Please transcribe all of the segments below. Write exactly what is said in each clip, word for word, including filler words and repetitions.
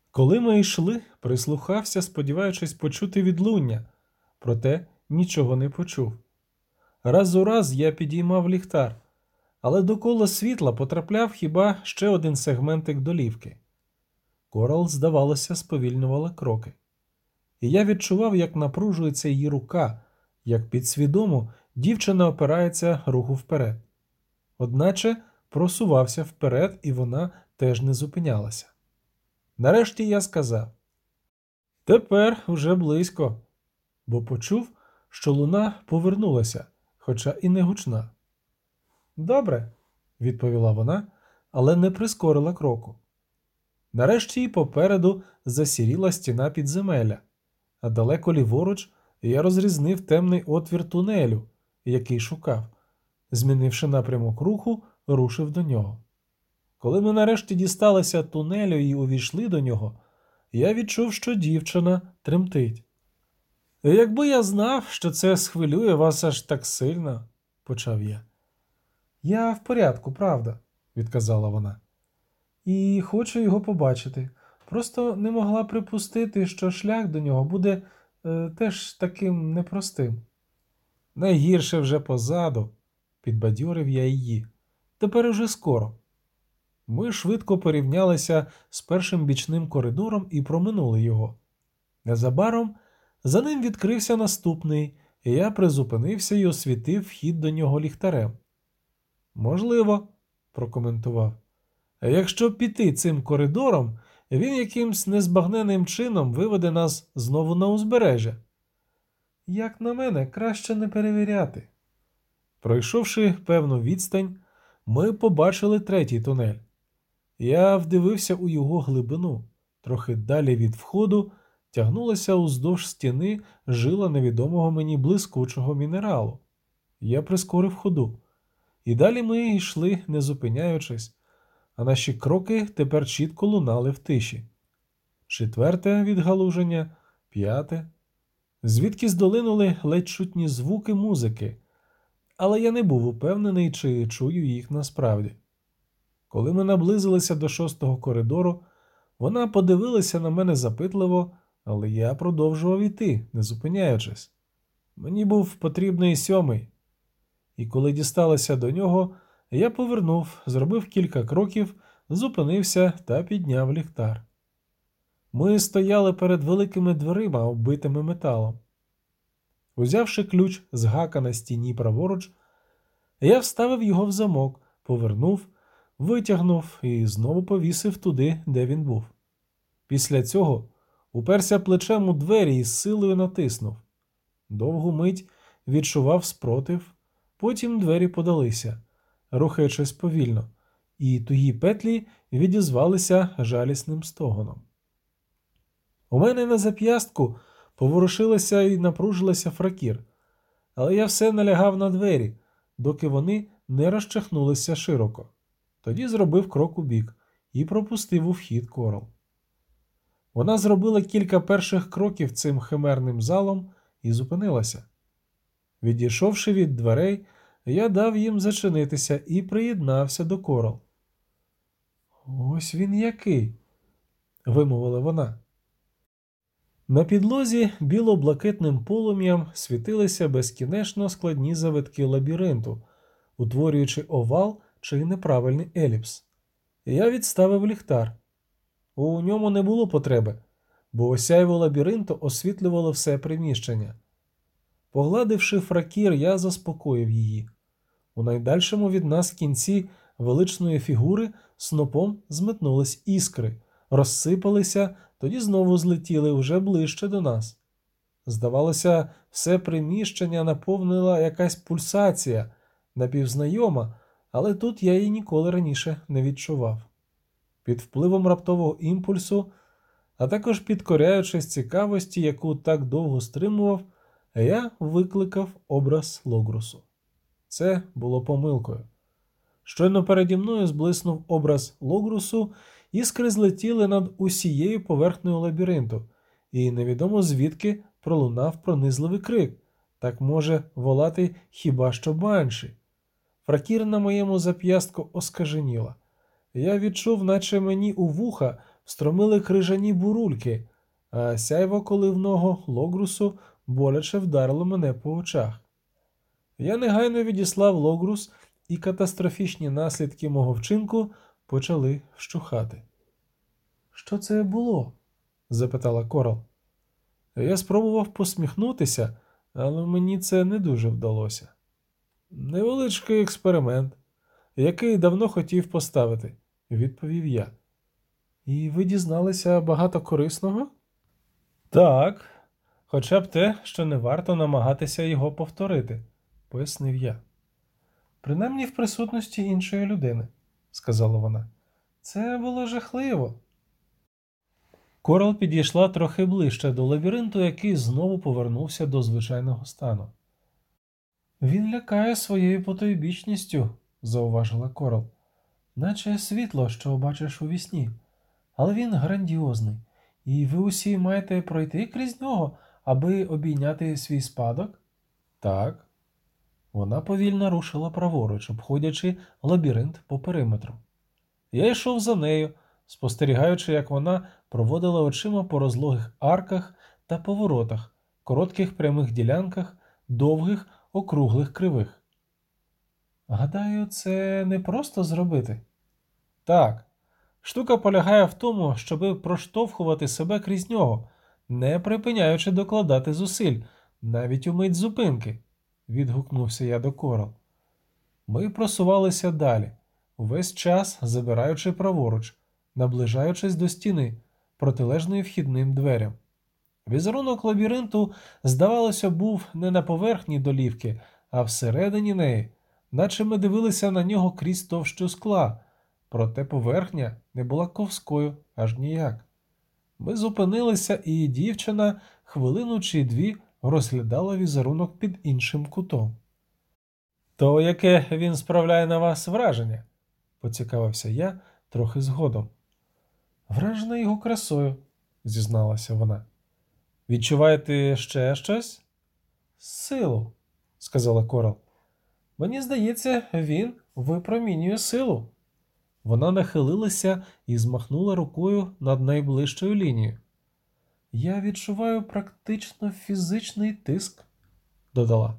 Коли ми йшли, прислухався, сподіваючись почути відлуння, проте нічого не почув. Раз у раз я підіймав ліхтар, але до кола світла потрапляв хіба ще один сегментик долівки. Корал, здавалося, сповільнювала кроки. І я відчував, як напружується її рука, як підсвідомо дівчина опирається руху вперед. Одначе просувався вперед, і вона теж не зупинялася. Нарешті я сказав: «Тепер уже близько», бо почув, що луна повернулася, хоча і не гучна. «Добре», – відповіла вона, але не прискорила кроку. Нарешті й попереду засіріла стіна підземелля, а далеко ліворуч я розрізнив темний отвір тунелю, який шукав. Змінивши напрямок руху, рушив до нього. Коли ми нарешті дісталися тунелю і увійшли до нього, я відчув, що дівчина тремтить. «Якби я знав, що це схвилює вас аж так сильно», – почав я. «Я в порядку, правда», – відказала вона. «І хочу його побачити. Просто не могла припустити, що шлях до нього буде е, теж таким непростим». «Найгірше вже позаду», – підбадьорив я її. «Тепер уже скоро». Ми швидко порівнялися з першим бічним коридором і проминули його. Незабаром за ним відкрився наступний, і я призупинився і освітив вхід до нього ліхтарем. «Можливо», – прокоментував. «А якщо піти цим коридором, він якимсь незбагненним чином виведе нас знову на узбережжя». «Як на мене, краще не перевіряти». Пройшовши певну відстань, ми побачили третій тунель. Я вдивився у його глибину. Трохи далі від входу тягнулася уздовж стіни жила невідомого мені блискучого мінералу. Я прискорив ходу. І далі ми йшли, не зупиняючись, а наші кроки тепер чітко лунали в тиші. Четверте відгалуження, п'яте. Звідкись долинули ледь чутні звуки музики, але я не був упевнений, чи чую їх насправді. Коли ми наблизилися до шостого коридору, вона подивилася на мене запитливо, але я продовжував іти, не зупиняючись. Мені був потрібний сьомий. І коли дісталася до нього, я повернув, зробив кілька кроків, зупинився та підняв ліхтар. Ми стояли перед великими дверима, оббитими металом. Узявши ключ з гака на стіні праворуч, я вставив його в замок, повернув, витягнув і знову повісив туди, де він був. Після цього уперся плечем у двері і з силою натиснув. Довгу мить відчував спротив, потім двері подалися, рухаючись повільно, і тугі петлі відізвалися жалісним стогоном. У мене на зап'ястку поворушилася і напружилася фракір, але я все налягав на двері, доки вони не розчахнулися широко. Тоді зробив крок у бік і пропустив у вхід Корал. Вона зробила кілька перших кроків цим химерним залом і зупинилася. Відійшовши від дверей, я дав їм зачинитися і приєднався до Корал. «Ось він який!» – вимовила вона. На підлозі біло-блакитним полум'ям світилися безкінечно складні завитки лабіринту, утворюючи овал чи неправильний еліпс. Я відставив ліхтар. У ньому не було потреби, бо осяйво лабіринту освітлювало все приміщення. Погладивши фракір, я заспокоїв її. У найдальшому від нас кінці величної фігури снопом зметнулись іскри, розсипалися, тоді знову злетіли вже ближче до нас. Здавалося, все приміщення наповнила якась пульсація, напівзнайома, але тут я її ніколи раніше не відчував. Під впливом раптового імпульсу, а також підкоряючись цікавості, яку так довго стримував, я викликав образ Логрусу. Це було помилкою. Щойно переді мною зблиснув образ Логрусу, іскри злетіли над усією поверхнею лабіринту, і невідомо звідки пролунав пронизливий крик. Так може волати хіба що банші. Фракір на моєму зап'ястку оскаженіла. Я відчув, наче мені у вуха встромили крижані бурульки, а сяйво коливного логрусу боляче вдарило мене по очах. Я негайно відіслав логрус, і катастрофічні наслідки мого вчинку почали вщухати. «Що це було?» – запитала Корал. Я спробував посміхнутися, але мені це не дуже вдалося. «Невеличкий експеримент, який давно хотів поставити», – відповів я. «І ви дізналися багато корисного?» «Так, хоча б те, що не варто намагатися його повторити», – пояснив я. «Принаймні в присутності іншої людини», – сказала вона. «Це було жахливо». Корал підійшла трохи ближче до лабіринту, який знову повернувся до звичайного стану. «Він лякає своєю потойбічністю», – зауважила Корал. «Наче світло, що бачиш у вісні. Але він грандіозний, і ви усі маєте пройти крізь нього, аби обійняти свій спадок?» «Так». Вона повільно рушила праворуч, обходячи лабіринт по периметру. Я йшов за нею, спостерігаючи, як вона проводила очима по розлогих арках та поворотах, коротких прямих ділянках, довгих, округлих кривих. «Гадаю, це не просто зробити?» «Так. Штука полягає в тому, щоби проштовхувати себе крізь нього, не припиняючи докладати зусиль, навіть у мить зупинки», – відгукнувся я до Корал. Ми просувалися далі, увесь час забираючи праворуч, наближаючись до стіни, протилежної вхідним дверям. Візерунок лабіринту, здавалося, був не на поверхні долівки, а всередині неї, наче ми дивилися на нього крізь товщу скла, проте поверхня не була ковською аж ніяк. Ми зупинилися, і дівчина хвилину чи дві розглядала візерунок під іншим кутом. «То яке він справляє на вас враження?» – поцікавився я трохи згодом. «Вражена його красою», – зізналася вона. «Відчуваєте ще щось?» «Силу», – сказала Корал. «Мені здається, він випромінює силу». Вона нахилилася і змахнула рукою над найближчою лінією. «Я відчуваю практично фізичний тиск», – додала.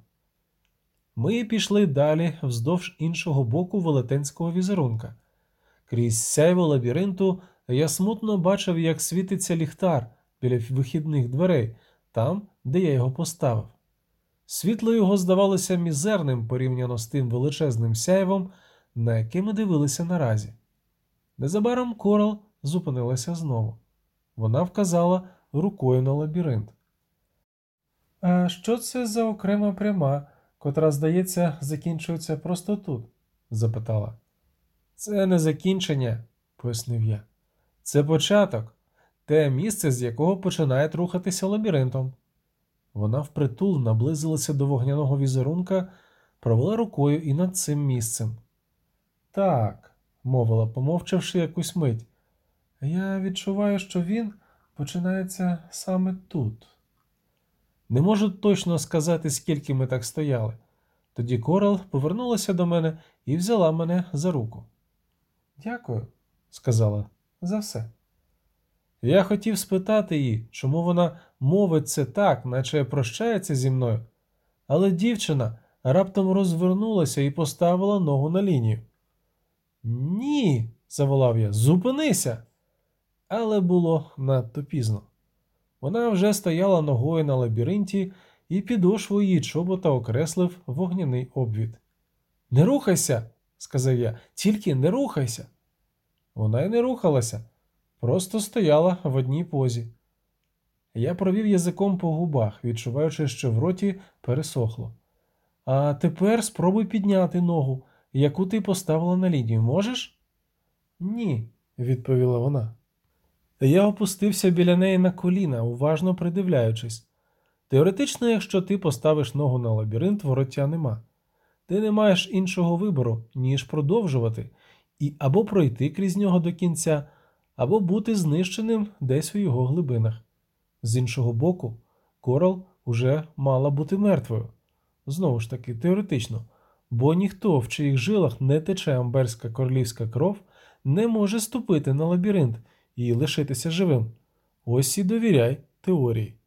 Ми пішли далі вздовж іншого боку велетенського візерунка. Крізь сяйво лабіринту я смутно бачив, як світиться ліхтар біля вихідних дверей, там, де я його поставив. Світло його здавалося мізерним порівняно з тим величезним сяйвом, на яке ми дивилися наразі. Незабаром Корал зупинилася знову. Вона вказала рукою на лабіринт. «А що це за окрема пряма, котра, здається, закінчується просто тут?» – запитала. «Це не закінчення», – пояснив я. «Це початок, те місце, з якого починає рухатися лабіринтом». Вона впритул наблизилася до вогняного візерунка, провела рукою і над цим місцем. «Так», – мовила, помовчавши якусь мить, – «я відчуваю, що він починається саме тут». Не можу точно сказати, скільки ми так стояли. Тоді Корал повернулася до мене і взяла мене за руку. «Дякую», – сказала, – «за все». Я хотів спитати її, чому вона мовить це так, наче прощається зі мною, але дівчина раптом розвернулася і поставила ногу на лінію. «Ні», – заволав я, – «зупинися!» Але було надто пізно. Вона вже стояла ногою на лабіринті, і підошву її чобота окреслив вогняний обвід. «Не рухайся!» – сказав я, – «тільки не рухайся!» Вона й не рухалася, просто стояла в одній позі. Я провів язиком по губах, відчуваючи, що в роті пересохло. «А тепер спробуй підняти ногу, яку ти поставила на лінію. Можеш?» «Ні», – відповіла вона. Я опустився біля неї на коліна, уважно придивляючись. Теоретично, якщо ти поставиш ногу на лабіринт, вороття нема. Ти не маєш іншого вибору, ніж продовжувати, і або пройти крізь нього до кінця, або бути знищеним десь у його глибинах. З іншого боку, Корал уже мала бути мертвою. Знову ж таки, теоретично, бо ніхто, в чиїх жилах не тече амберська королівська кров, не може ступити на лабіринт і лишитися живим. Ось і довіряй теорії.